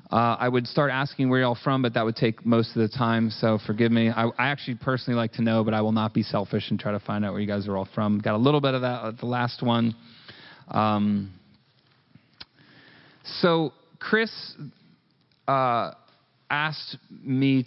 I would start asking where y'all from, but that would take most of the time, so forgive me. I actually personally like to know, but I will not be selfish and try to find out where you guys are all from. Got a little bit of that at the last one. So Chris asked me,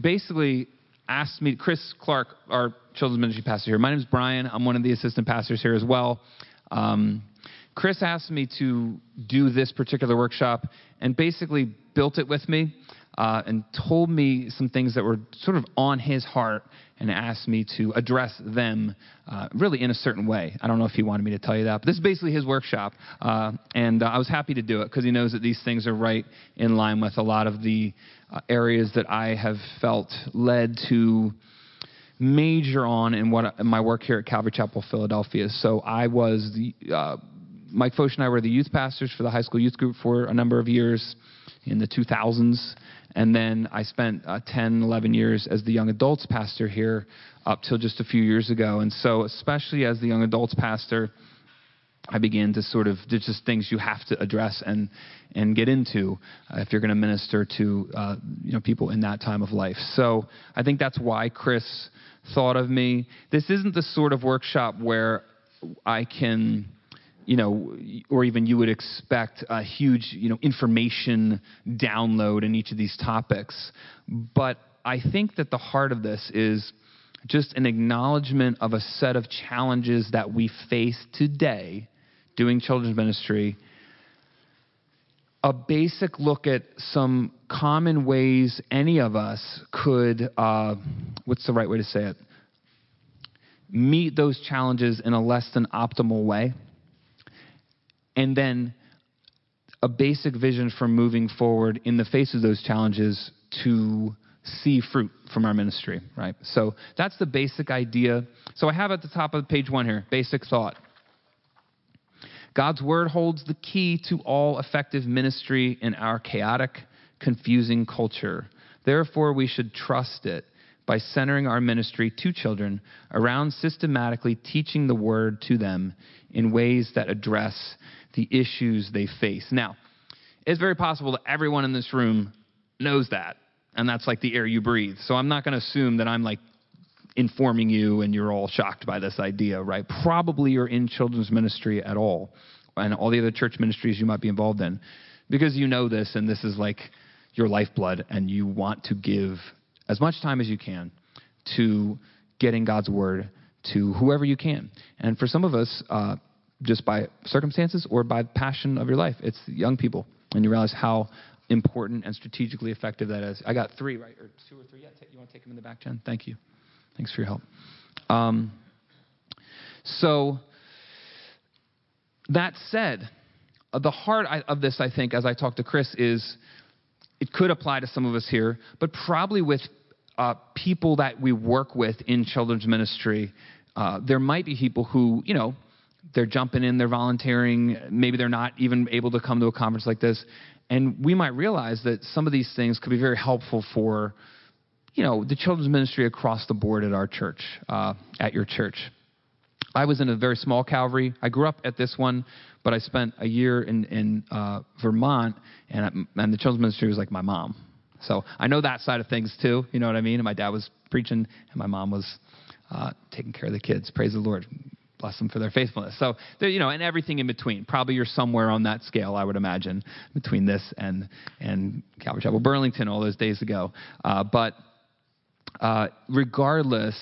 Chris Clark, our children's ministry pastor here. My name is Brian. I'm one of the assistant pastors here as well. Chris asked me to do this particular workshop and basically built it with me and told me some things that were sort of on his heart and asked me to address them really in a certain way. I don't know if he wanted me to tell you that, but this is basically his workshop. And I was happy to do it because he knows that these things are right in line with a lot of the areas that I have felt led to major on in my work here at Calvary Chapel, Philadelphia. So I was Mike Foch and I were the youth pastors for the high school youth group for a number of years in the 2000s. And then I spent 10, 11 years as the young adults pastor here up till just a few years ago. And so especially as the young adults pastor, I began to sort of, there's just things you have to address and get into if you're going to minister to people in that time of life. So I think that's why Chris thought of me. This isn't the sort of workshop where I can, or even you would expect a huge, information download in each of these topics. But I think that the heart of this is just an acknowledgement of a set of challenges that we face today doing children's ministry, a basic look at some common ways any of us could, what's the right way to say it, meet those challenges in a less than optimal way. And then a basic vision for moving forward in the face of those challenges to see fruit from our ministry, right? So that's the basic idea. So I have at the top of page 1 here, basic thought. God's word holds the key to all effective ministry in our chaotic, confusing culture. Therefore, we should trust it by centering our ministry to children around systematically teaching the word to them in ways that address the issues they face. Now, it's very possible that everyone in this room knows that, and that's like the air you breathe. So I'm not going to assume that I'm like informing you and you're all shocked by this idea, right? Probably you're in children's ministry at all, and all the other church ministries you might be involved in, because you know this, and this is like your lifeblood, and you want to give as much time as you can to getting God's word to whoever you can. And for some of us, just by circumstances or by passion of your life, it's young people. And you realize how important and strategically effective that is. I got 3, right? Or 2 or 3. Yeah, you want to take them in the back, Jen? Thank you. Thanks for your help. So that said, the heart of this, I think, as I talk to Chris, is it could apply to some of us here, but probably with people that we work with in children's ministry, there might be people who, they're jumping in, they're volunteering, maybe they're not even able to come to a conference like this, and we might realize that some of these things could be very helpful for, the children's ministry across the board at our church, at your church. I was in a very small Calvary. I grew up at this one, but I spent a year in Vermont, and the children's ministry was like my mom. So I know that side of things too, you know what I mean? And my dad was preaching, and my mom was taking care of the kids. Praise the Lord. Bless them for their faithfulness. So, and everything in between. Probably you're somewhere on that scale, I would imagine, between this and Calvary Chapel Burlington all those days ago. But regardless,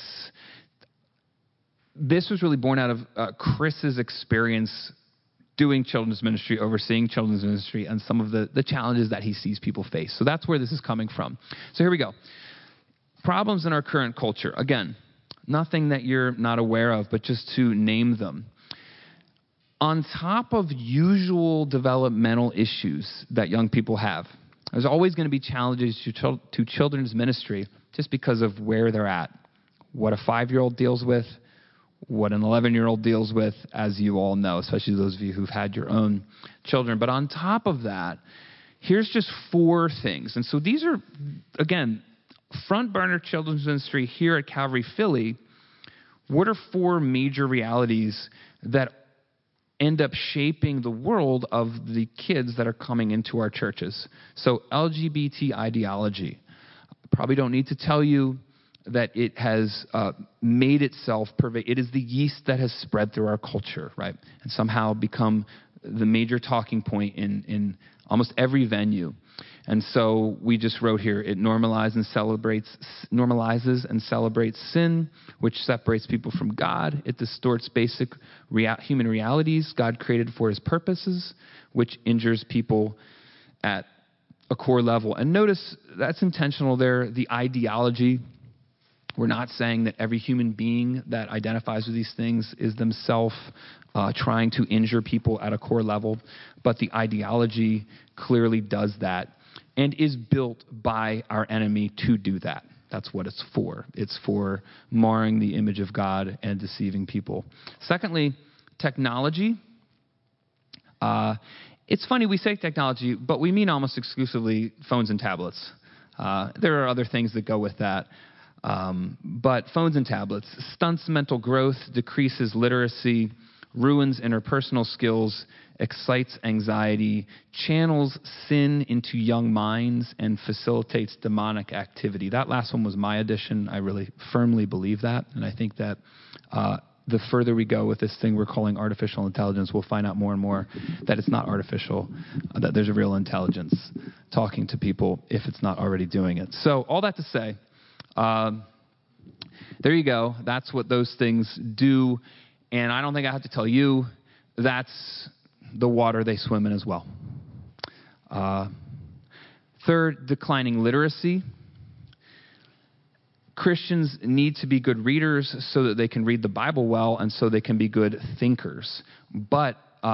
this was really born out of Chris's experience doing children's ministry, overseeing children's ministry, and some of the challenges that he sees people face. So that's where this is coming from. So here we go. Problems in our current culture. Again, nothing that you're not aware of, but just to name them. On top of usual developmental issues that young people have, there's always going to be challenges to children's ministry just because of where they're at, what a 5-year-old deals with, what an 11-year-old deals with, as you all know, especially those of you who've had your own children. But on top of that, here's just 4 things. And so these are, again, front burner children's ministry here at Calvary Philly. What are 4 major realities that end up shaping the world of the kids that are coming into our churches. So LGBT ideology. Probably don't need to tell you that it has made itself pervade. It is the yeast that has spread through our culture, right? And somehow become the major talking point in almost every venue. And so we just wrote here, it normalizes and celebrates sin, which separates people from God. It distorts basic human realities God created for his purposes, which injures people at a core level. And notice that's intentional there, the ideology. We're not saying that every human being that identifies with these things is themselves trying to injure people at a core level, but the ideology clearly does that and is built by our enemy to do that. That's what it's for. It's for marring the image of God and deceiving people. Secondly, technology. It's funny we say technology, but we mean almost exclusively phones and tablets. There are other things that go with that. But phones and tablets stunts mental growth, decreases literacy, ruins interpersonal skills, excites anxiety, channels sin into young minds, and facilitates demonic activity. That last one was my addition. I really firmly believe that, and I think that the further we go with this thing we're calling artificial intelligence, we'll find out more and more that it's not artificial, that there's a real intelligence talking to people if it's not already doing it. So all that to say, there you go. That's what those things do. And I don't think I have to tell you, that's the water they swim in as well. Third, declining literacy. Christians need to be good readers so that they can read the Bible well and so they can be good thinkers. But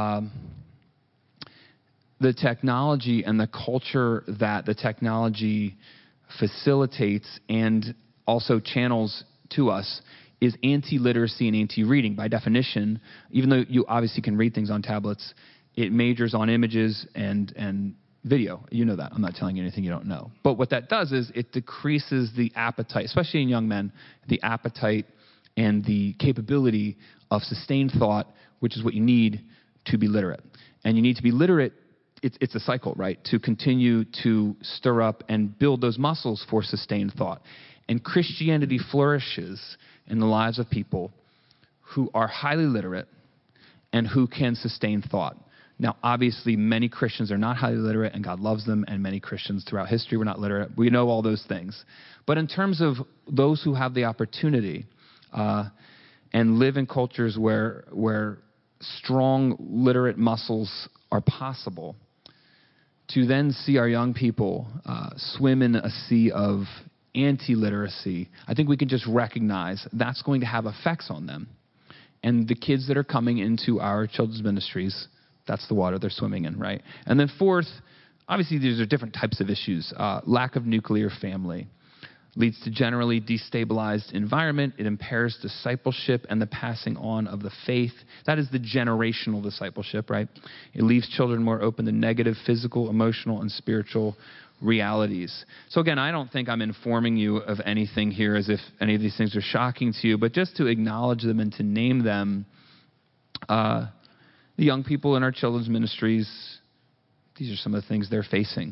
the technology and the culture that the technology facilitates and also channels to us is anti-literacy and anti-reading. By definition, even though you obviously can read things on tablets, it majors on images and video. You know that. I'm not telling you anything you don't know. But what that does is it decreases the appetite, especially in young men, the appetite and the capability of sustained thought, which is what you need to be literate. And you need to be literate. It's a cycle, right? To continue to stir up and build those muscles for sustained thought. And Christianity flourishes in the lives of people who are highly literate and who can sustain thought. Now, obviously, many Christians are not highly literate, and God loves them, and many Christians throughout history were not literate. We know all those things. But in terms of those who have the opportunity and live in cultures where strong literate muscles are possible, to then see our young people swim in a sea of anti-literacy, I think we can just recognize that's going to have effects on them. And the kids that are coming into our children's ministries, that's the water they're swimming in, right? And then fourth, obviously these are different types of issues. Lack of nuclear family leads to generally destabilized environment. It impairs discipleship and the passing on of the faith. That is the generational discipleship, right? It leaves children more open to negative physical, emotional, and spiritual realities. So again, I don't think I'm informing you of anything here as if any of these things are shocking to you, but just to acknowledge them and to name them. The young people in our children's ministries, these are some of the things they're facing.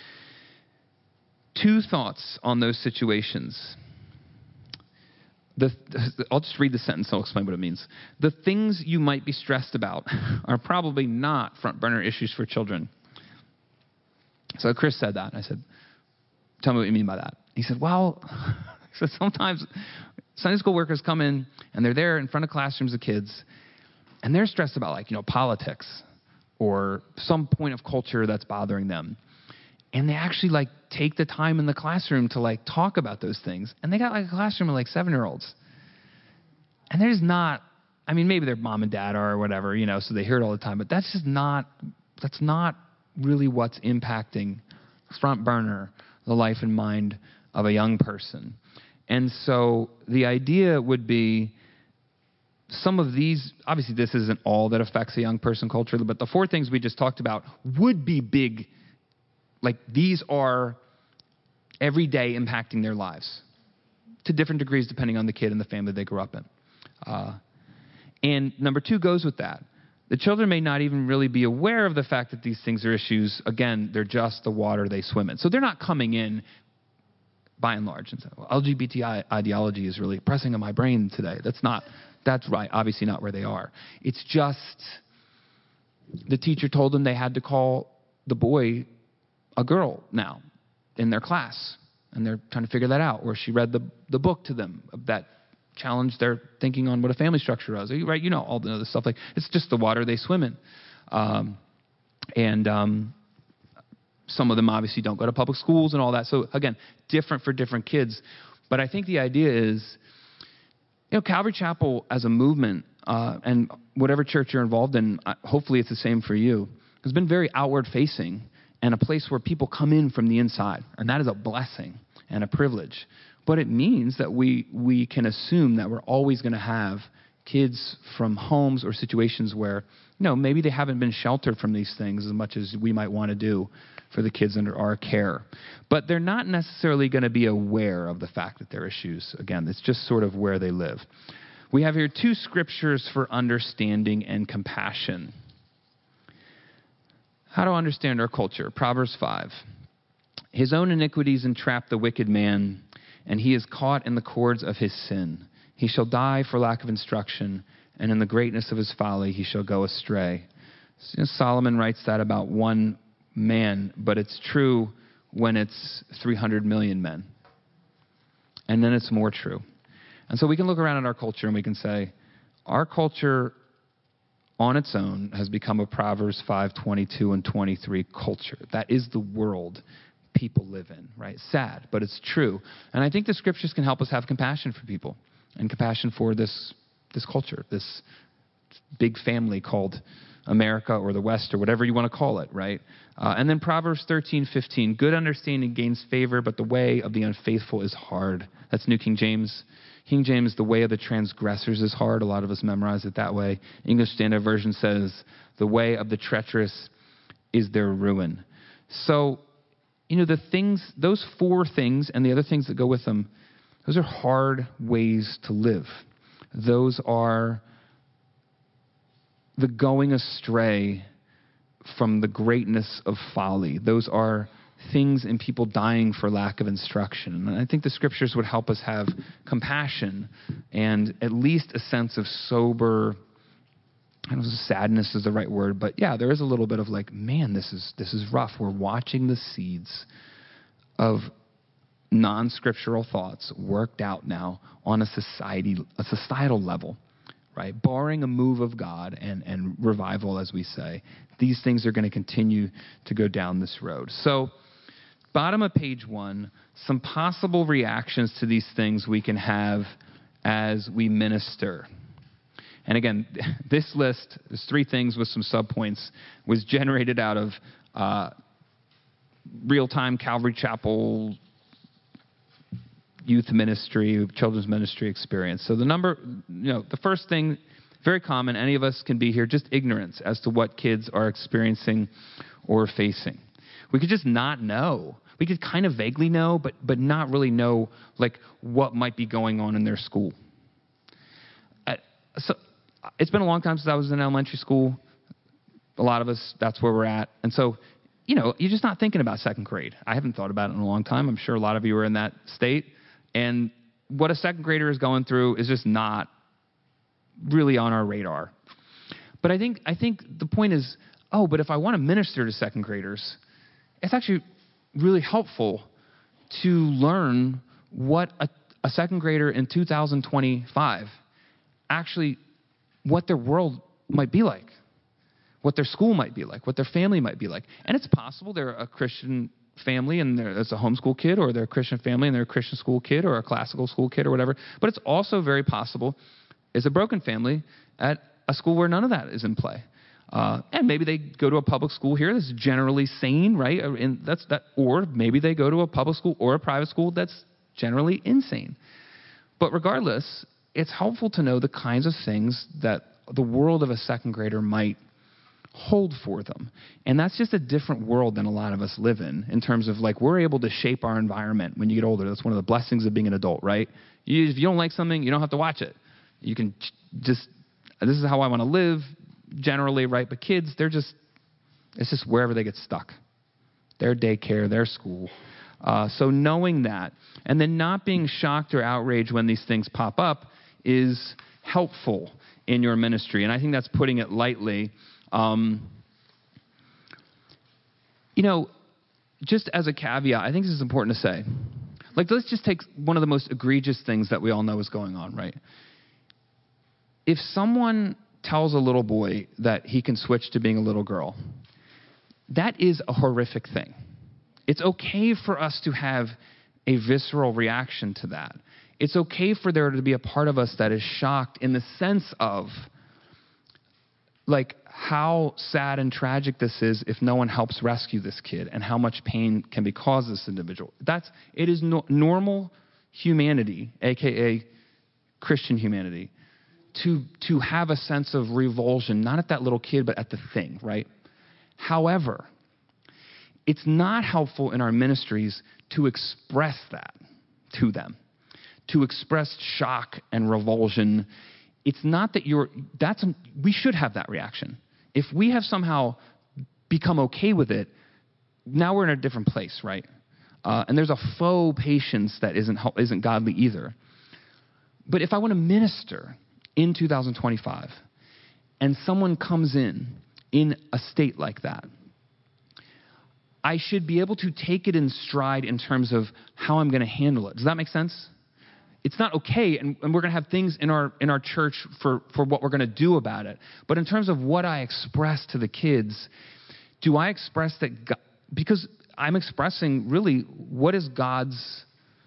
Two thoughts on those situations. I'll just read the sentence, I'll explain what it means. The things you might be stressed about are probably not front burner issues for children. So Chris said that, and I said, tell me what you mean by that. He said, well, sometimes Sunday school workers come in, and they're there in front of classrooms of kids, and they're stressed about, politics or some point of culture that's bothering them. And they actually, take the time in the classroom to, talk about those things. And they got, a classroom of, 7-year-olds. And there's not, maybe their mom and dad are or whatever, so they hear it all the time. But that's not really what's impacting front burner the life and mind of a young person. And so the idea would be some of these, obviously this isn't all that affects a young person culturally, but the four things we just talked about would be big. These are every day impacting their lives to different degrees depending on the kid and the family they grew up in. And number two goes with that. The children may not even really be aware of the fact that these things are issues. Again, they're just the water they swim in. So they're not coming in, by and large, and saying, well, LGBT ideology is really pressing on my brain today. That's right, obviously not where they are. It's just the teacher told them they had to call the boy a girl now in their class. And they're trying to figure that out. Or she read the book to them that challenged their thinking on what a family structure was. Right? You know all the other stuff. Like, it's just the water they swim in. Some of them obviously don't go to public schools and all that. So again, different for different kids. But I think the idea is, Calvary Chapel as a movement, and whatever church you're involved in, hopefully it's the same for you, has been very outward facing and a place where people come in from the inside. And that is a blessing and a privilege. But it means that we can assume that we're always going to have kids from homes or situations where, maybe they haven't been sheltered from these things as much as we might want to do for the kids under our care. But they're not necessarily going to be aware of the fact that there are issues. Again, it's just sort of where they live. We have here 2 scriptures for understanding and compassion. How to understand our culture. Proverbs 5. His own iniquities entrap the wicked man, and he is caught in the cords of his sin. He shall die for lack of instruction, and in the greatness of his folly he shall go astray. Solomon writes that about one man, but it's true when it's 300 million men. And then it's more true. And so we can look around at our culture and we can say, our culture on its own has become a Proverbs 5:22 and 23 culture. That is the world people live in, right? Sad, but it's true. And I think the scriptures can help us have compassion for people and compassion for this culture, this big family called America or the West or whatever you want to call it, right? And then Proverbs 13:15, good understanding gains favor, but the way of the unfaithful is hard. That's New King James. King James, the way of the transgressors is hard. A lot of us memorize it that way. English Standard Version says, the way of the treacherous is their ruin. So, the things, those 4 things and the other things that go with them, those are hard ways to live. Those are the going astray from the greatness of folly. Those are things and people dying for lack of instruction. And I think the scriptures would help us have compassion and at least a sense of sober, I don't know if sadness is the right word, but yeah, there is a little bit of like, man, this is rough. We're watching the seeds of non-scriptural thoughts worked out now on a societal level, right? Barring a move of God and revival, as we say, these things are going to continue to go down this road. So, bottom of page 1, some possible reactions to these things we can have as we minister. And again, this list, there's 3 things with some subpoints, was generated out of real-time Calvary Chapel youth ministry, children's ministry experience. So the first thing, very common, any of us can be here, just ignorance as to what kids are experiencing or facing. We could just not know. We could kind of vaguely know, but not really know like what might be going on in their school. So it's been a long time since I was in elementary school. A lot of us, that's where we're at. And so, you're just not thinking about second grade. I haven't thought about it in a long time. I'm sure a lot of you are in that state. And what a second grader is going through is just not really on our radar. But I think the point is, but if I want to minister to second graders, it's actually really helpful to learn what a second grader in 2025 actually, what their world might be like, what their school might be like, what their family might be like. And it's possible they're a Christian family and it's a homeschool kid, or they're a Christian family and they're a Christian school kid or a classical school kid or whatever. But it's also very possible it's a broken family at a school where none of that is in play. And maybe they go to a public school here that's generally sane, right? Or maybe they go to a public school or a private school that's generally insane. But regardless, it's helpful to know the kinds of things that the world of a second grader might hold for them. And that's just a different world than a lot of us live in terms of like we're able to shape our environment when you get older. That's one of the blessings of being an adult, right? If you don't like something, you don't have to watch it. You can just, this is how I want to live. generally, right? But kids, it's just wherever they get stuck. Their daycare, their school. So knowing that, and then not being shocked or outraged when these things pop up is helpful in your ministry. And I think that's putting it lightly. Just as a caveat, I think this is important to say. Like, let's just take one of the most egregious things that we all know is going on, right? If someone tells a little boy that he can switch to being a little girl, that is a horrific thing. It's okay for us to have a visceral reaction to that. It's okay for there to be a part of us that is shocked in the sense of, like, how sad and tragic this is if no one helps rescue this kid, and how much pain can be caused this individual. It is normal humanity, aka Christian humanity, to have a sense of revulsion, not at that little kid, but at the thing, right? However, it's not helpful in our ministries to express that to them, to express shock and revulsion. It's not that we should have that reaction. If we have somehow become okay with it, now we're in a different place, right? And there's a faux patience that isn't godly either. But if I want to minister in 2025, and someone comes in a state like that, I should be able to take it in stride in terms of how I'm going to handle it. Does that make sense? It's not okay, and we're going to have things in our church for what we're going to do about it. But in terms of what I express to the kids, do I express that God, because I'm expressing really what is God's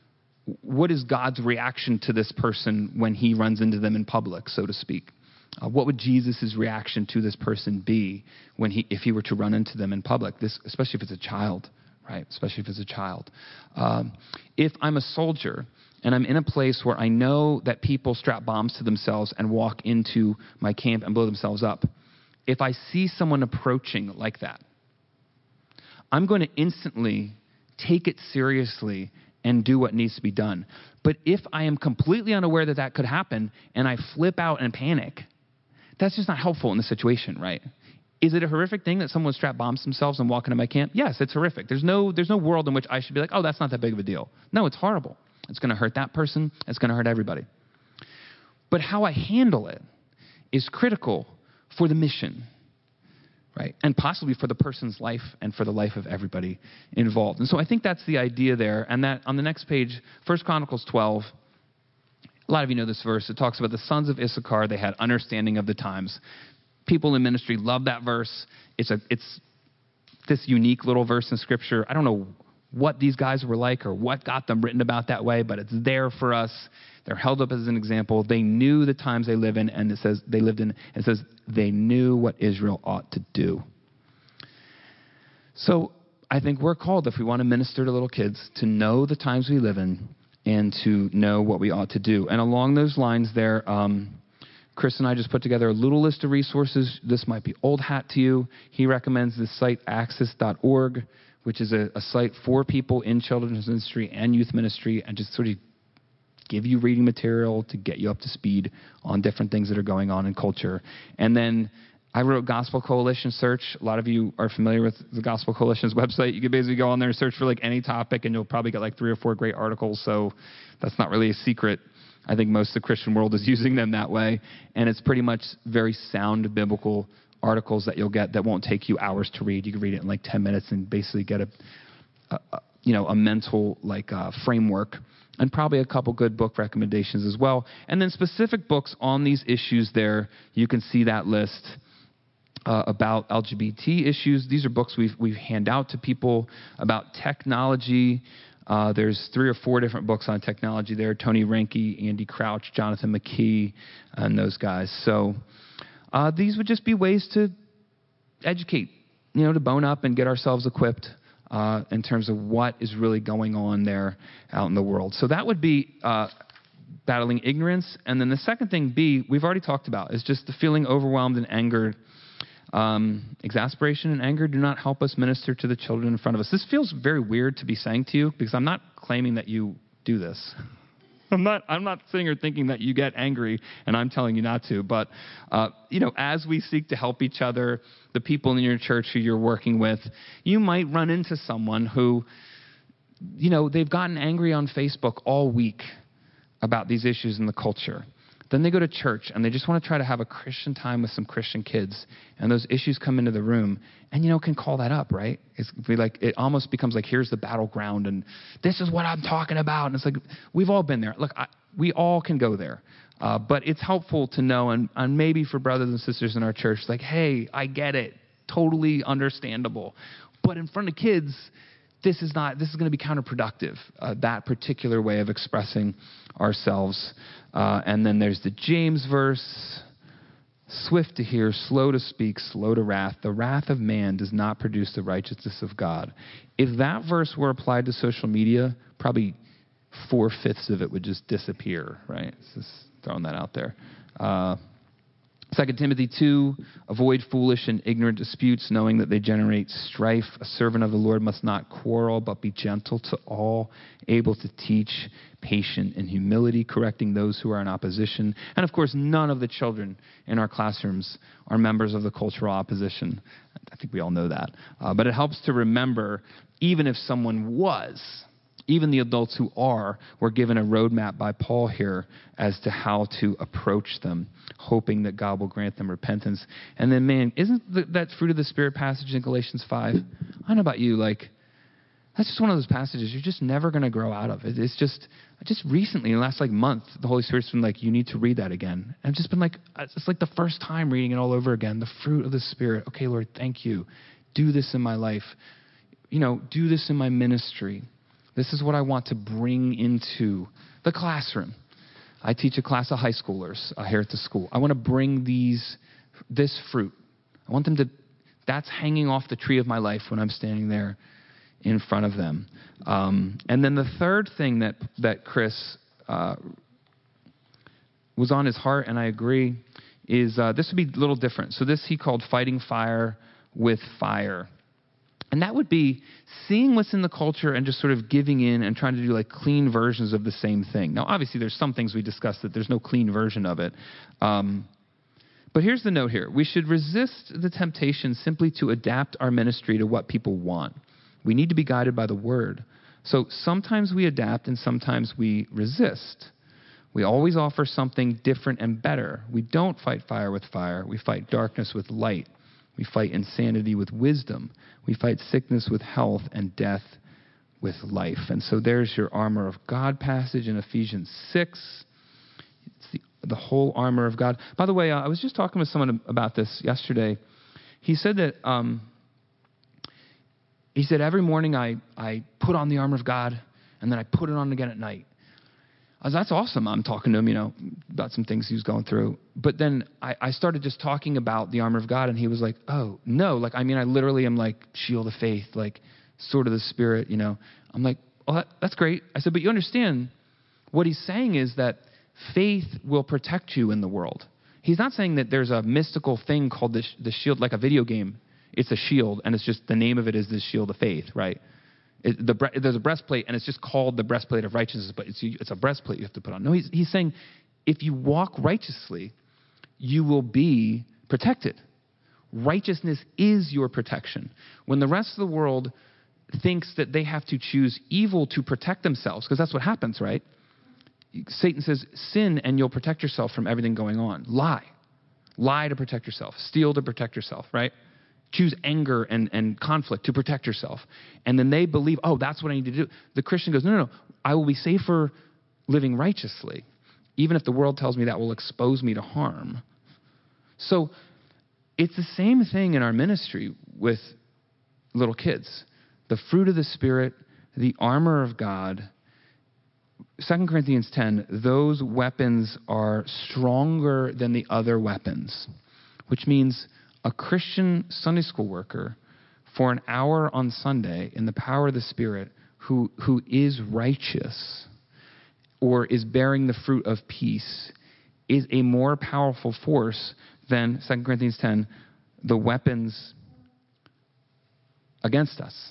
reaction to this person when he runs into them in public, so to speak? What would Jesus' reaction to this person be if he were to run into them in public? Especially if it's a child, right? Especially if it's a child. If I'm a soldier and I'm in a place where I know that people strap bombs to themselves and walk into my camp and blow themselves up, if I see someone approaching like that, I'm going to instantly take it seriously and do what needs to be done. But if I am completely unaware that that could happen and I flip out and panic, that's just not helpful in the situation, right? Is it a horrific thing that someone would strap bombs themselves and walk into my camp? Yes, it's horrific. There's no world in which I should be like, oh, that's not that big of a deal. No, it's horrible. It's going to hurt that person. It's going to hurt everybody. But how I handle it is critical for the mission, right? And possibly for the person's life and for the life of everybody involved. And so I think that's the idea there. And that on the next page, 1 Chronicles 12, a lot of you know this verse. It talks about the sons of Issachar. They had understanding of the times. People in ministry love that verse. It's this unique little verse in Scripture. I don't know what these guys were like or what got them written about that way, but it's there for us. They're held up as an example. They knew the times they live in, and it says they lived in. It says they knew what Israel ought to do. So I think we're called, if we want to minister to little kids, to know the times we live in and to know what we ought to do. And along those lines there, Chris and I just put together a little list of resources. This might be old hat to you. He recommends this site, access.org, which is a site for people in children's ministry and youth ministry, and just sort of give you reading material to get you up to speed on different things that are going on in culture. And then I wrote Gospel Coalition Search. A lot of you are familiar with the Gospel Coalition's website. You can basically go on there and search for like any topic, and you'll probably get like 3 or 4 great articles. So that's not really a secret. I think most of the Christian world is using them that way. And it's pretty much very sound biblical articles that you'll get that won't take you hours to read. You can read it in like 10 minutes and basically get a mental framework, and probably a couple good book recommendations as well. And then specific books on these issues there, you can see that list. About LGBT issues. These are books we hand out to people about technology. There's 3 or 4 different books on technology there. Tony Reinke, Andy Crouch, Jonathan McKee, and those guys. So these would just be ways to educate, to bone up and get ourselves equipped in terms of what is really going on there out in the world. So that would be battling ignorance. And then the second thing, B, we've already talked about, is just the feeling overwhelmed and angered. Exasperation and anger do not help us minister to the children in front of us. This feels very weird to be saying to you, because I'm not claiming that you do this. I'm not sitting here thinking that you get angry and I'm telling you not to. But, as we seek to help each other, the people in your church who you're working with, you might run into someone who, they've gotten angry on Facebook all week about these issues in the culture. Then they go to church and they just want to try to have a Christian time with some Christian kids. And those issues come into the room and, can call that up, right? It almost becomes like, here's the battleground and this is what I'm talking about. And it's like, we've all been there. Look, we all can go there. But it's helpful to know, and maybe for brothers and sisters in our church, like, hey, I get it. Totally understandable. But in front of kids, this is going to be counterproductive, that particular way of expressing ourselves. And then there's the James verse, swift to hear, slow to speak, slow to wrath. The wrath of man does not produce the righteousness of God. If that verse were applied to social media, probably 4/5 of it would just disappear, right? Just throwing that out there. 2 Timothy 2, avoid foolish and ignorant disputes, knowing that they generate strife. A servant of the Lord must not quarrel, but be gentle to all, able to teach, patient in humility, correcting those who are in opposition. And of course, none of the children in our classrooms are members of the cultural opposition. I think we all know that. But it helps to remember, even if someone was, even the adults who were given a roadmap by Paul here as to how to approach them, hoping that God will grant them repentance. And then, man, isn't that fruit of the Spirit passage in Galatians 5? I don't know about you, that's just one of those passages you're just never going to grow out of. It's just recently, in the last month, the Holy Spirit's been like, you need to read that again. And I've just been it's like the first time reading it all over again. The fruit of the Spirit. Okay, Lord, thank you. Do this in my life. Do this in my ministry. This is what I want to bring into the classroom. I teach a class of high schoolers here at the school. I want to bring this fruit. I want them that's hanging off the tree of my life when I'm standing there in front of them. And then the third thing that Chris was on his heart, and I agree, is this would be a little different. So this he called fighting fire with fire. And that would be seeing what's in the culture and just sort of giving in and trying to do clean versions of the same thing. Now, obviously, there's some things we discussed that there's no clean version of it. But here's the note here. We should resist the temptation simply to adapt our ministry to what people want. We need to be guided by the Word. So sometimes we adapt and sometimes we resist. We always offer something different and better. We don't fight fire with fire. We fight darkness with light. We fight insanity with wisdom. We fight sickness with health and death with life. And so there's your armor of God passage in Ephesians 6. It's the whole armor of God. By the way, I was just talking with someone about this yesterday. He said that every morning I put on the armor of God and then I put it on again at night. That's awesome. I'm talking to him, about some things he was going through. But then I started just talking about the armor of God, and he was like, oh, no. I literally am shield of faith, sword of the Spirit, I'm like, oh, that's great. I said, but you understand what he's saying is that faith will protect you in the world. He's not saying that there's a mystical thing called the shield, like a video game. It's a shield, and it's just the name of it is the shield of faith, right? There's a breastplate, and it's just called the breastplate of righteousness, but it's a breastplate you have to put on. No, he's saying if you walk righteously, you will be protected. Righteousness is your protection. When the rest of the world thinks that they have to choose evil to protect themselves, because that's what happens, right? Satan says, sin and you'll protect yourself from everything going on. Lie to protect yourself. Steal to protect yourself, right? Choose anger and conflict to protect yourself. And then they believe, oh, that's what I need to do. The Christian goes, no. I will be safer living righteously, even if the world tells me that will expose me to harm. So it's the same thing in our ministry with little kids. The fruit of the Spirit, the armor of God. 2 Corinthians 10, those weapons are stronger than the other weapons, which means a Christian Sunday school worker for an hour on Sunday in the power of the Spirit who is righteous or is bearing the fruit of peace is a more powerful force than 2 Corinthians 10, the weapons against us.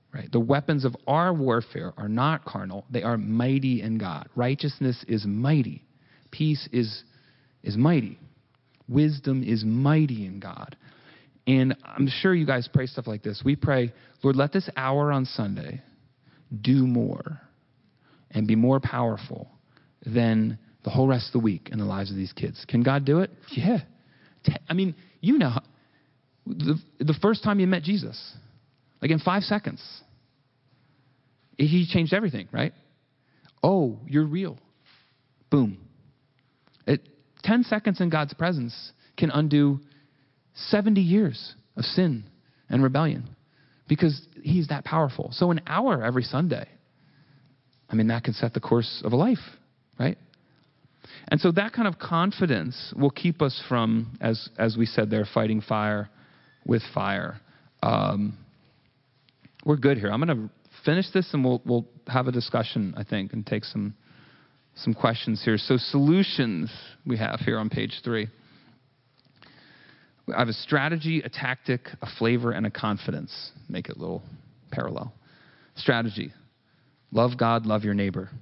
right? The weapons of our warfare are not carnal. They are mighty in God. Righteousness is mighty. Peace is mighty. Wisdom is mighty in God. And I'm sure you guys pray stuff like this. We pray, Lord, let this hour on Sunday do more and be more powerful than the whole rest of the week in the lives of these kids. Can God do it? Yeah. I mean, you know, the first time you met Jesus, like in 5 seconds, he changed everything, right? Oh, you're real. Boom. 10 seconds in God's presence can undo 70 years of sin and rebellion because he's that powerful. So an hour every Sunday, I mean, that can set the course of a life, right? And so that kind of confidence will keep us from, as we said there, fighting fire with fire. We're good here. I'm going to finish this and we'll have a discussion, I think, and take some questions here. So solutions we have here on page 3. I have a strategy, a tactic, a flavor, and a confidence. Make it a little parallel. Strategy. Love God, love your neighbor.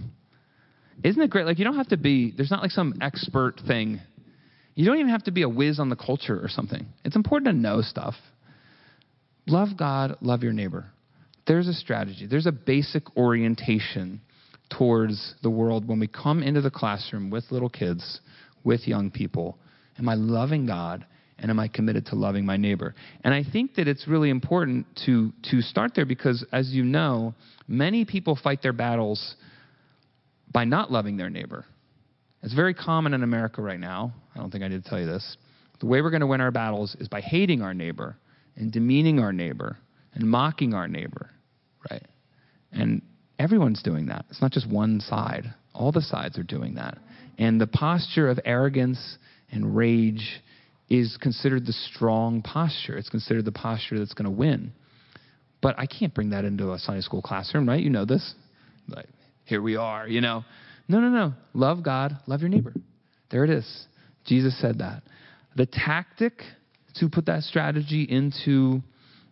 Isn't it great? Like, you don't have to be, there's not like some expert thing. You don't even have to be a whiz on the culture or something. It's important to know stuff. Love God, love your neighbor. There's a strategy. There's a basic orientation towards the world when we come into the classroom with little kids, with young people. Am I loving God? And am I committed to loving my neighbor? And I think that it's really important to start there because, as you know, many people fight their battles by not loving their neighbor. It's very common in America right now. I don't think I need to tell you this. The way we're going to win our battles is by hating our neighbor and demeaning our neighbor and mocking our neighbor, right? And everyone's doing that. It's not just one side. All the sides are doing that. And the posture of arrogance and rage is considered the strong posture. It's considered the posture that's going to win. But I can't bring that into a Sunday school classroom, right? You know this. Like, here we are, you know. No. Love God, love your neighbor. There it is. Jesus said that. The tactic to put that strategy into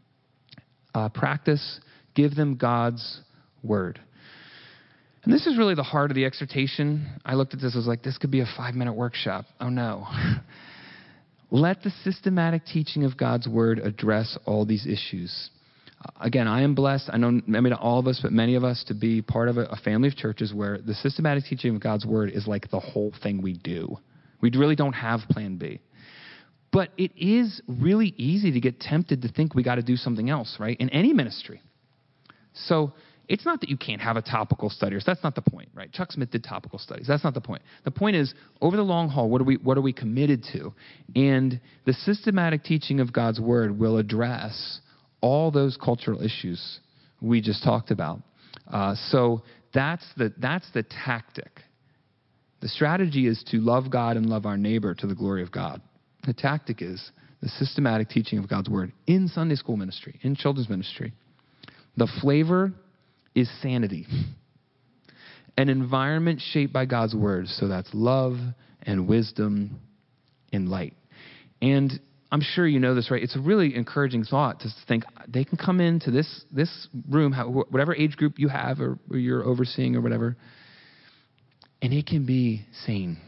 practice, give them God's word. And this is really the heart of the exhortation. I looked at this, I was like, this could be a 5-minute workshop. Oh no. Let the systematic teaching of God's word address all these issues. Again, I am blessed, I know, maybe not all of us, but many of us, to be part of a family of churches where the systematic teaching of God's word is like the whole thing we do. We really don't have plan B. But it is really easy to get tempted to think we got to do something else, right? In any ministry. So it's not that you can't have a topical study. That's not the point, right? Chuck Smith did topical studies. That's not the point. The point is, over the long haul, what are we committed to? And the systematic teaching of God's word will address all those cultural issues we just talked about. So that's the tactic. The strategy is to love God and love our neighbor to the glory of God. The tactic is the systematic teaching of God's word in Sunday school ministry, in children's ministry. The flavor is sanity. An environment shaped by God's word. So that's love and wisdom and light. And I'm sure you know this, right? It's a really encouraging thought to think they can come into this room, whatever age group you have or you're overseeing or whatever, and it can be sane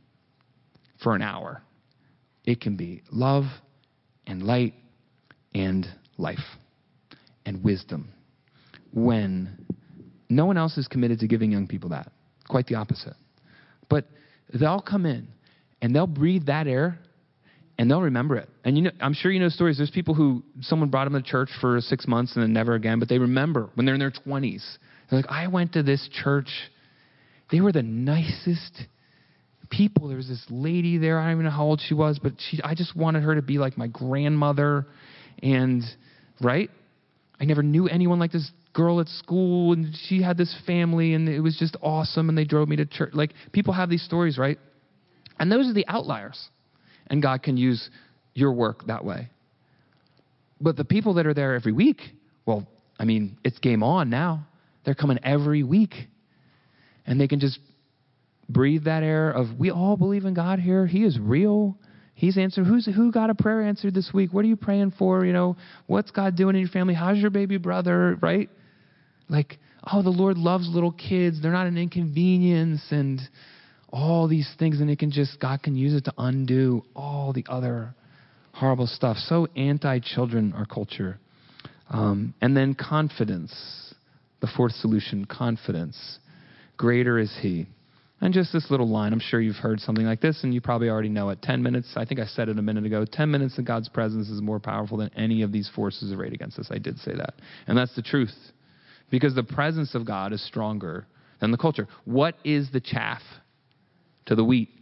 for an hour. It can be love and light and life and wisdom when no one else is committed to giving young people that. Quite the opposite. But they'll come in and they'll breathe that air and they'll remember it. And you know, I'm sure you know stories. There's people who someone brought them to church for 6 months and then never again, but they remember when they're in their 20s. They're like, I went to this church. They were the nicest people. There was this lady there. I don't even know how old she was, but I just wanted her to be like my grandmother. And, right? I never knew anyone like this girl at school, and she had this family, and it was just awesome, and they drove me to church. Like, people have these stories, right? And those are the outliers. And God can use your work that way. But the people that are there every week, well, I mean, it's game on now. They're coming every week. And they can just breathe that air of, we all believe in God here. He is real. He's answered. Who got a prayer answered this week? What are you praying for? What's God doing in your family? How's your baby brother? Right? Like, oh, the Lord loves little kids. They're not an inconvenience and all these things. And God can use it to undo all the other horrible stuff. So anti-children, our culture. And then confidence. The fourth solution, confidence. Greater is he. And just this little line, I'm sure you've heard something like this, and you probably already know it. 10 minutes, I think I said it a minute ago, 10 minutes in God's presence is more powerful than any of these forces arrayed against us. I did say that. And that's the truth. Because the presence of God is stronger than the culture. What is the chaff to the wheat?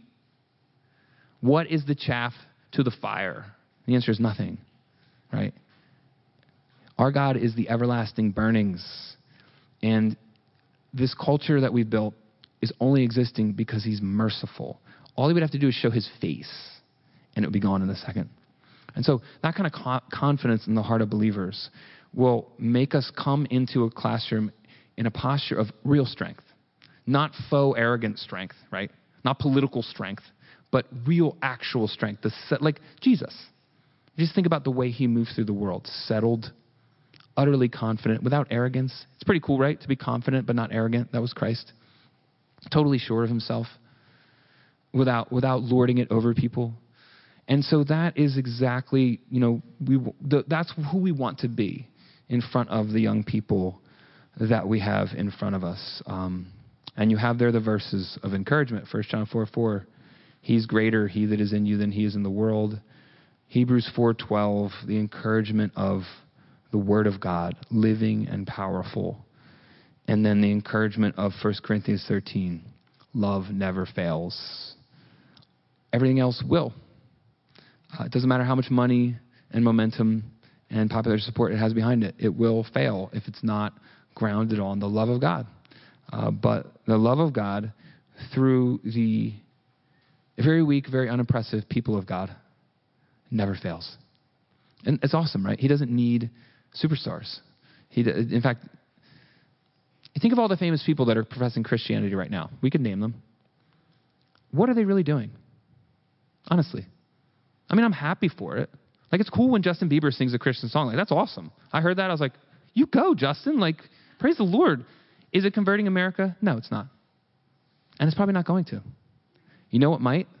What is the chaff to the fire? The answer is nothing, right? Our God is the everlasting burnings. And this culture that we've built is only existing because he's merciful. All he would have to do is show his face, and it would be gone in a second. And so that kind of confidence in the heart of believers will make us come into a classroom in a posture of real strength. Not faux arrogant strength, right? Not political strength, but real actual strength. Like Jesus. Just think about the way he moved through the world. Settled, utterly confident, without arrogance. It's pretty cool, right? To be confident but not arrogant. That was Christ. Totally sure of himself, without lording it over people. And so that is exactly, that's who we want to be in front of the young people that we have in front of us. And you have there the verses of encouragement. 1 John 4:4, he's greater, he that is in you, than he is in the world. Hebrews 4:12, the encouragement of the Word of God, living and powerful. And then the encouragement of 1 Corinthians 13, love never fails. Everything else will. It doesn't matter how much money and momentum and popular support it has behind it. It will fail if it's not grounded on the love of God. But the love of God through the very weak, very unimpressive people of God never fails. And it's awesome, right? He doesn't need superstars. In fact, think of all the famous people that are professing Christianity right now. We could name them. What are they really doing? Honestly. I mean, I'm happy for it. Like, it's cool when Justin Bieber sings a Christian song. Like, that's awesome. I heard that. I was like, you go, Justin. Like, praise the Lord. Is it converting America? No, it's not. And it's probably not going to. You know what might?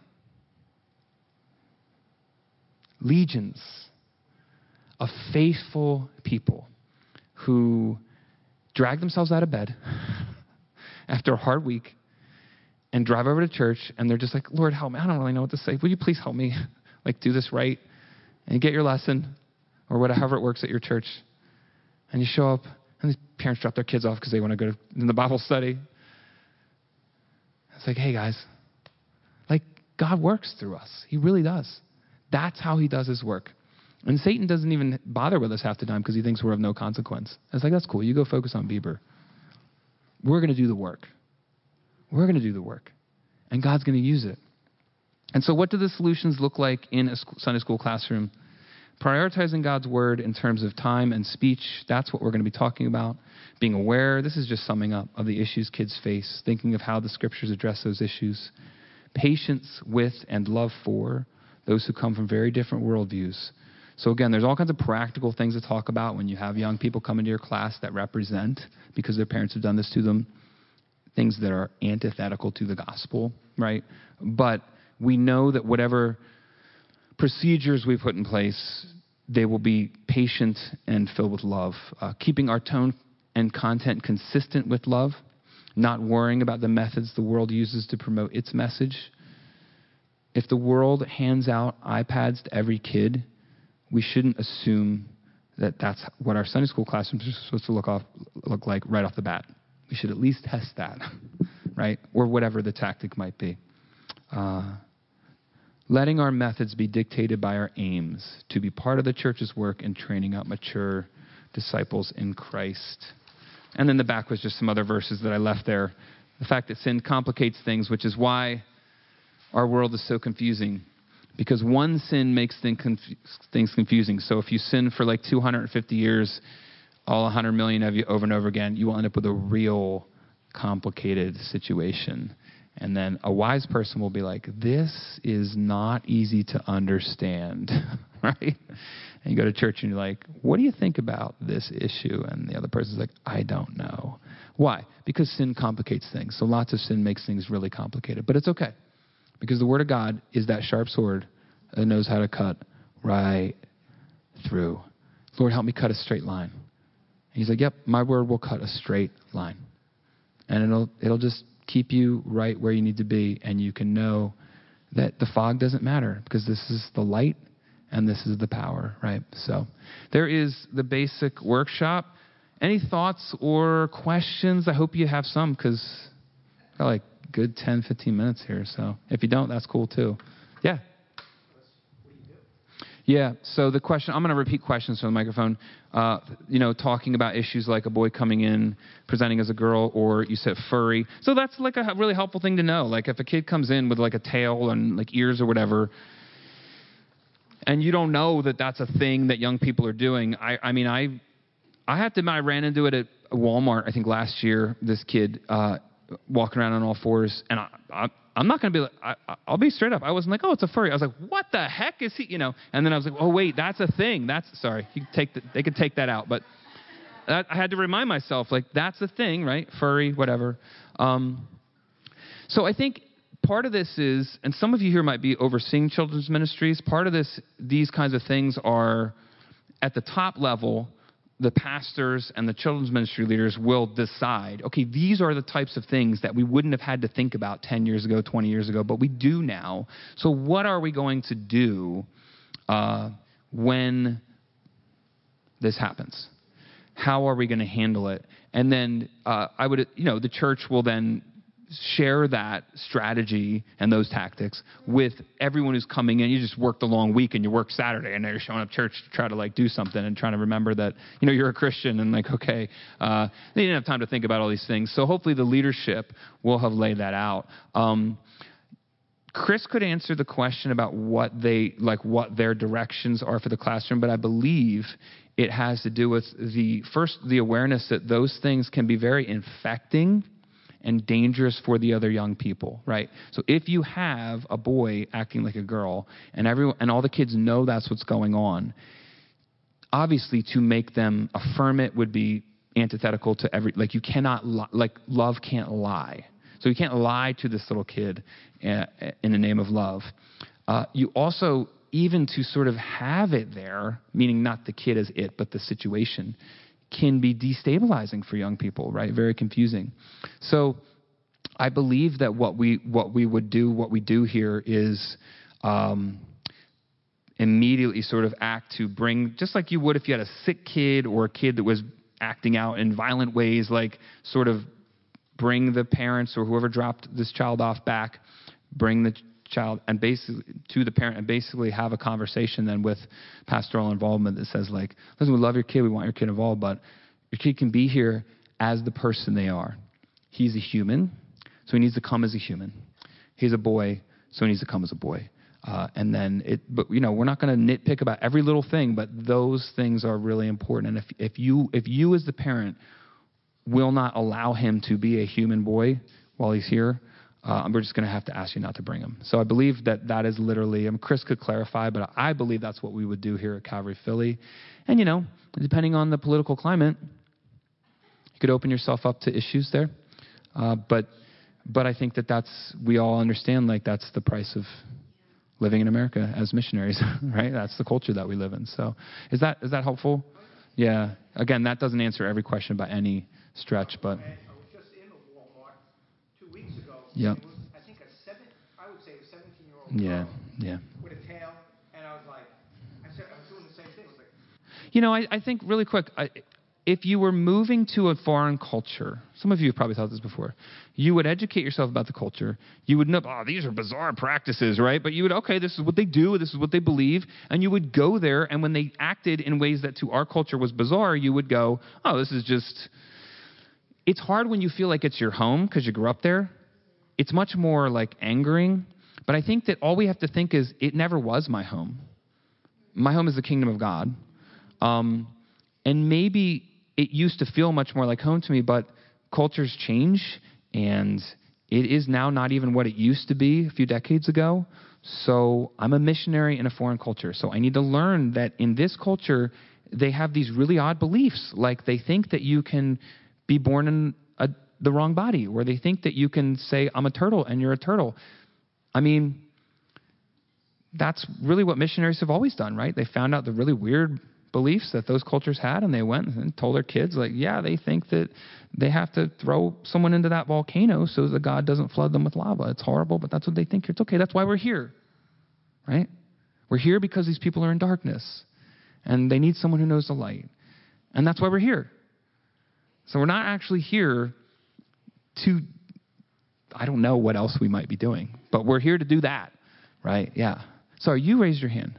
Legions of faithful people who drag themselves out of bed after a hard week and drive over to church, and they're just like, Lord, help me. I don't really know what to say. Will you please help me do this right? And you get your lesson or whatever it works at your church, and you show up, and the parents drop their kids off because they want to go to the Bible study. It's like, hey, guys, God works through us. He really does. That's how he does his work. And Satan doesn't even bother with us half the time because he thinks we're of no consequence. It's like, that's cool. You go focus on Bieber. We're going to do the work. We're going to do the work. And God's going to use it. And so what do the solutions look like in a Sunday school classroom? Prioritizing God's word in terms of time and speech. That's what we're going to be talking about. Being aware. This is just summing up of the issues kids face. Thinking of how the scriptures address those issues. Patience with and love for those who come from very different worldviews. So again, there's all kinds of practical things to talk about when you have young people come into your class that represent, because their parents have done this to them, things that are antithetical to the gospel, right? But we know that whatever procedures we put in place, they will be patient and filled with love. Keeping our tone and content consistent with love, not worrying about the methods the world uses to promote its message. If the world hands out iPads to every kid, we shouldn't assume that that's what our Sunday school classrooms are supposed to look like right off the bat. We should at least test that, right? Or whatever the tactic might be. Letting our methods be dictated by our aims to be part of the church's work in training up mature disciples in Christ. And then the back was just some other verses that I left there. The fact that sin complicates things, which is why our world is so confusing. Because one sin makes things confusing. So if you sin for 250 years, all 100 million of you over and over again, you will end up with a real complicated situation. And then a wise person will be like, this is not easy to understand, right? And you go to church and you're like, what do you think about this issue? And the other person's like, I don't know. Why? Because sin complicates things. So lots of sin makes things really complicated. But it's okay. Because the Word of God is that sharp sword that knows how to cut right through. Lord, help me cut a straight line. And he's like, yep, my word will cut a straight line. And it'll just keep you right where you need to be. And you can know that the fog doesn't matter because this is the light and this is the power, right? So there is the basic workshop. Any thoughts or questions? I hope you have some because I've got like good 10, 15 minutes here. So if you don't, that's cool too. Yeah. Yeah, so the question, I'm going to repeat questions from the microphone. Talking about issues like a boy coming in, presenting as a girl, or you said furry. So that's like a really helpful thing to know. Like if a kid comes in with like a tail and like ears or whatever, and you don't know that that's a thing that young people are doing. I have to admit, I ran into it at Walmart, I think last year, this kid walking around on all fours, and I'm not going to be like, I'll be straight up. I wasn't like, oh, it's a furry. I was like, what the heck is he, And then I was like, oh, wait, that's a thing. Sorry, they could take that out. But I had to remind myself, like, that's a thing, right? Furry, whatever. So I think part of this is, and some of you here might be overseeing children's ministries, part of these kinds of things are at the top level, the pastors and the children's ministry leaders will decide, okay, these are the types of things that we wouldn't have had to think about 10 years ago, 20 years ago, but we do now. So what are we going to do when this happens? How are we going to handle it? And then the church will then share that strategy and those tactics with everyone who's coming in. You just worked a long week and you work Saturday and they're showing up church to try to like do something and trying to remember that, you're a Christian and like, okay, they didn't have time to think about all these things. So hopefully the leadership will have laid that out. Chris could answer the question about what their directions are for the classroom, but I believe it has to do with the awareness that those things can be very infecting and dangerous for the other young people, right? So if you have a boy acting like a girl and all the kids know that's what's going on, obviously to make them affirm it would be antithetical to you cannot, love can't lie. So you can't lie to this little kid in the name of love. You also, even to sort of have it there, meaning not the kid as it, but the situation, can be destabilizing for young people, right? Very confusing. So I believe that what we do here is immediately sort of act to bring, just like you would if you had a sick kid or a kid that was acting out in violent ways, like sort of bring the parents or whoever dropped this child off back, bring the child and basically to the parent and basically have a conversation then with pastoral involvement that says like, listen, we love your kid, we want your kid involved, but your kid can be here as the person they are. He's a human, so he needs to come as a human. He's a boy, so he needs to come as a boy. But we're not going to nitpick about every little thing, but those things are really important. And if you as the parent will not allow him to be a human boy while he's here, we're just going to have to ask you not to bring him. So I believe that is literally, Chris could clarify, but I believe that's what we would do here at Calvary Philly. And, depending on the political climate, you could open yourself up to issues there. But I think we all understand, like, that's the price of living in America as missionaries, right? That's the culture that we live in. So is that helpful? Yeah. Again, that doesn't answer every question by any stretch, but... Yep. I think I would say a 17-year-old girl with a tail, and I was like, I was doing the same thing. I was like, I think really quick, if you were moving to a foreign culture, some of you have probably thought this before, you would educate yourself about the culture. You would know, these are bizarre practices, right? But you would, okay, this is what they do, this is what they believe, and you would go there, and when they acted in ways that to our culture was bizarre, you would go, oh, this is just... It's hard when you feel like it's your home because you grew up there. It's much more like angering, but I think that all we have to think is it never was my home. My home is the kingdom of God. And maybe it used to feel much more like home to me, but cultures change and it is now not even what it used to be a few decades ago. So I'm a missionary in a foreign culture. So I need to learn that in this culture, they have these really odd beliefs. Like they think that you can be born in the wrong body, or they think that you can say, I'm a turtle and you're a turtle. I mean, that's really what missionaries have always done, right? They found out the really weird beliefs that those cultures had, and they went and told their kids, like, yeah, they think that they have to throw someone into that volcano so that God doesn't flood them with lava. It's horrible, but that's what they think. It's okay. That's why we're here, right? We're here because these people are in darkness, and they need someone who knows the light. And that's why we're here. So we're not actually here to, I don't know what else we might be doing, but we're here to do that, right? Yeah. Sorry, you raised your hand.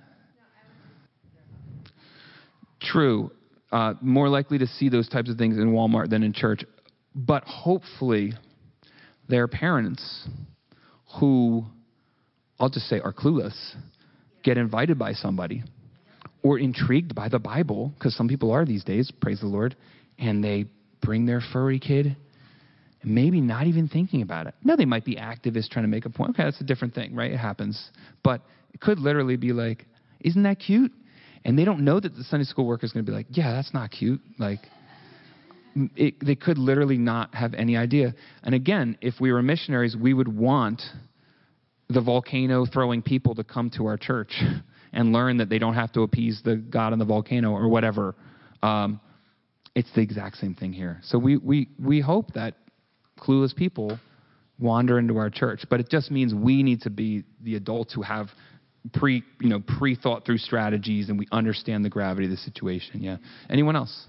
True. More likely to see those types of things in Walmart than in church. But hopefully, there are parents who, I'll just say, are clueless, get invited by somebody, or intrigued by the Bible, because some people are these days, praise the Lord, and they bring their furry kid, maybe not even thinking about it. Now, they might be activists trying to make a point. Okay, that's a different thing, right? It happens. But it could literally be like, isn't that cute? And they don't know that the Sunday school worker is going to be like, yeah, that's not cute. Like, they could literally not have any idea. And again, if we were missionaries, we would want the volcano throwing people to come to our church and learn that they don't have to appease the God on the volcano or whatever. It's the exact same thing here. So we hope that clueless people wander into our church, but it just means we need to be the adults who have pre-thought through strategies, and we understand the gravity of the situation. Yeah. Anyone else?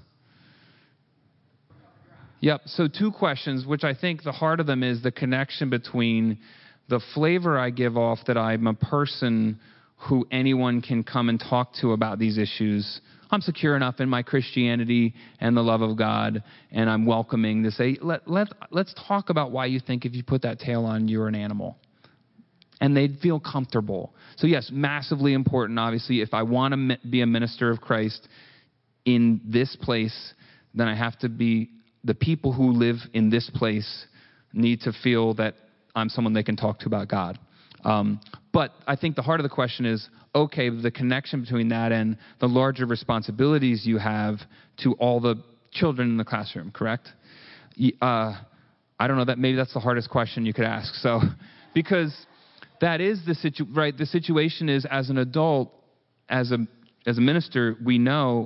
Yep. So 2 questions, which I think the heart of them is the connection between the flavor I give off that I'm a person who anyone can come and talk to about these issues. I'm secure enough in my Christianity and the love of God, and I'm welcoming to say, let's talk about why you think if you put that tail on, you're an animal. And they'd feel comfortable. So yes, massively important, obviously. If I want to be a minister of Christ in this place, then I have to be, the people who live in this place need to feel that I'm someone they can talk to about God. But I think the heart of the question is, okay, the connection between that and the larger responsibilities you have to all the children in the classroom, correct? I don't know, that maybe that's the hardest question you could ask. So, because that is right. The situation is, as an adult, as a minister, we know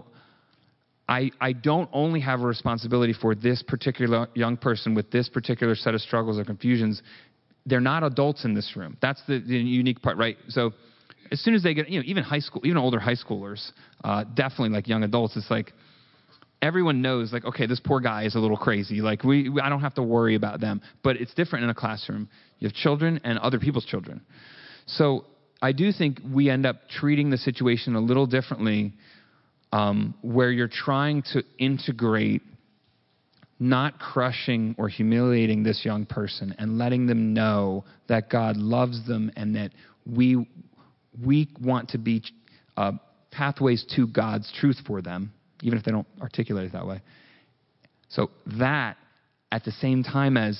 I don't only have a responsibility for this particular young person with this particular set of struggles or confusions. They're not adults in this room. That's the unique part, right? So as soon as they get, even high school, even older high schoolers, definitely like young adults, it's like everyone knows, like, okay, this poor guy is a little crazy. Like I don't have to worry about them. But it's different in a classroom. You have children and other people's children. So I do think we end up treating the situation a little differently, where you're trying to integrate, not crushing or humiliating this young person and letting them know that God loves them and that we want to be pathways to God's truth for them, even if they don't articulate it that way. So that, at the same time as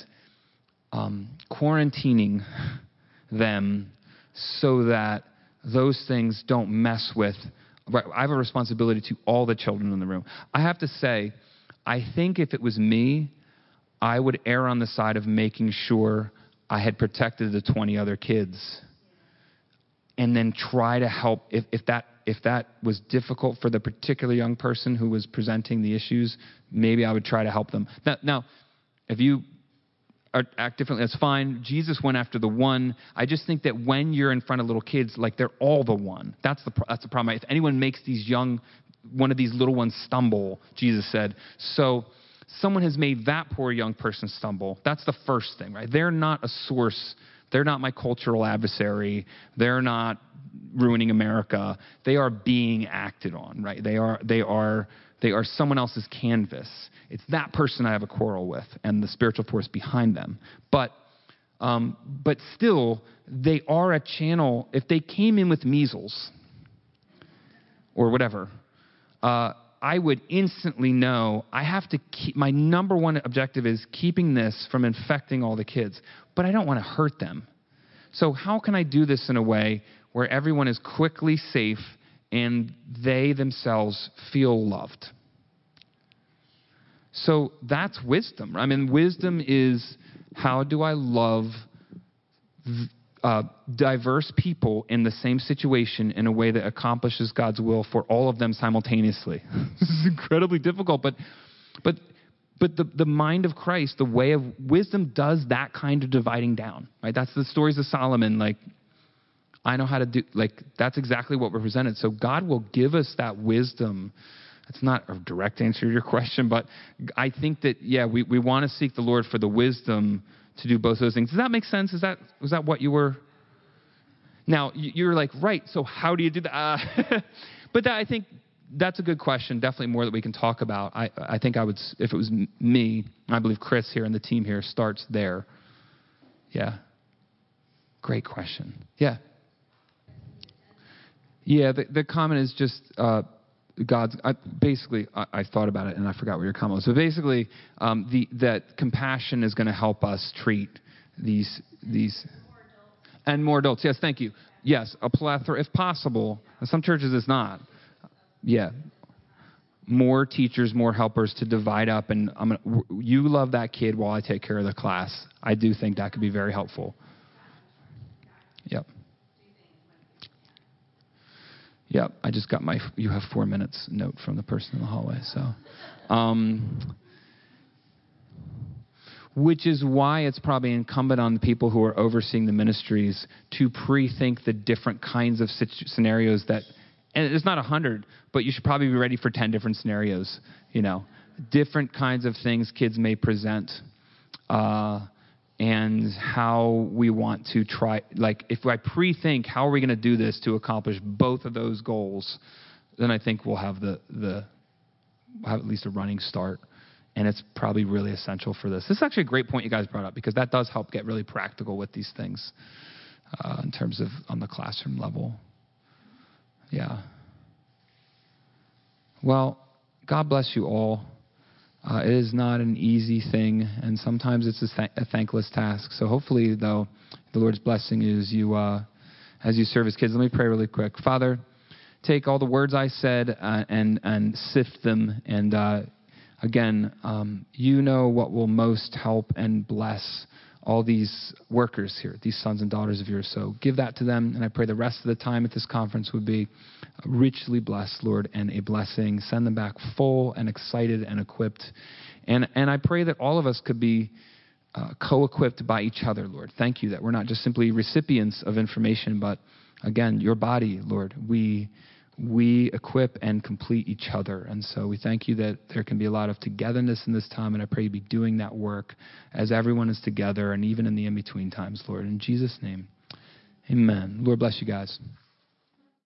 quarantining them so that those things don't mess with, I have a responsibility to all the children in the room. I have to say, I think if it was me, I would err on the side of making sure I had protected the 20 other kids, and then try to help if that was difficult for the particular young person who was presenting the issues. Maybe I would try to help them. Now, if you act differently, that's fine. Jesus went after the one. I just think that when you're in front of little kids, like, they're all the one. That's the problem. If anyone makes one of these little ones stumble, Jesus said, so someone has made that poor young person stumble. That's the first thing, right? They're not a source. They're not my cultural adversary. They're not ruining America. They are being acted on, right? They are someone else's canvas. It's that person I have a quarrel with and the spiritual force behind them. But still, they are a channel. If they came in with measles or whatever, I would instantly know I have to keep, my number one objective is keeping this from infecting all the kids, but I don't want to hurt them. So how can I do this in a way where everyone is quickly safe and they themselves feel loved? So that's wisdom. I mean, wisdom is, how do I love diverse people in the same situation in a way that accomplishes God's will for all of them simultaneously? This is incredibly difficult, but the mind of Christ, the way of wisdom, does that kind of dividing down, right? That's the stories of Solomon. Like, I know how to do, like, that's exactly what we're presented. So God will give us that wisdom. It's not a direct answer to your question, but I think that, yeah, we want to seek the Lord for the wisdom to do both those things. Does that make sense? Was that what you were? Now, you're like, right, so how do you do that? But I think that's a good question, definitely more that we can talk about. I think I would, if it was me, I believe Chris here and the team here starts there. Yeah. Great question. Yeah. Yeah, the comment is just God's. I thought about it and I forgot what your comment was. So basically, that compassion is going to help us treat these and more adults. Yes, thank you. Yes, a plethora, if possible. In some churches, it's not. Yeah, more teachers, more helpers to divide up, and you love that kid while I take care of the class. I do think that could be very helpful. Yep. Yep, I just got you have 4 minutes note from the person in the hallway. So, which is why it's probably incumbent on the people who are overseeing the ministries to pre-think the different kinds of scenarios that, and it's not 100, but you should probably be ready for 10 different scenarios, different kinds of things kids may present, and how we want to try, like, if I pre-think how are we going to do this to accomplish both of those goals, then I think we'll have we'll have at least a running start. And it's probably really essential for this. This is actually a great point you guys brought up, because that does help get really practical with these things in terms of on the classroom level. Yeah. Well, God bless you all. It is not an easy thing, and sometimes it's a thankless task. So hopefully, though, the Lord's blessing is as you serve His kids. Let me pray really quick. Father, take all the words I said and sift them. And again, you know what will most help and bless all these workers here, these sons and daughters of yours. So give that to them, and I pray the rest of the time at this conference would be richly blessed, Lord, and a blessing. Send them back full and excited and equipped. And I pray that all of us could be co-equipped by each other, Lord. Thank you that we're not just simply recipients of information, but, again, your body, Lord. We equip and complete each other. And so we thank you that there can be a lot of togetherness in this time, and I pray you be doing that work as everyone is together and even in the in-between times, Lord. In Jesus' name, amen. Lord bless you guys.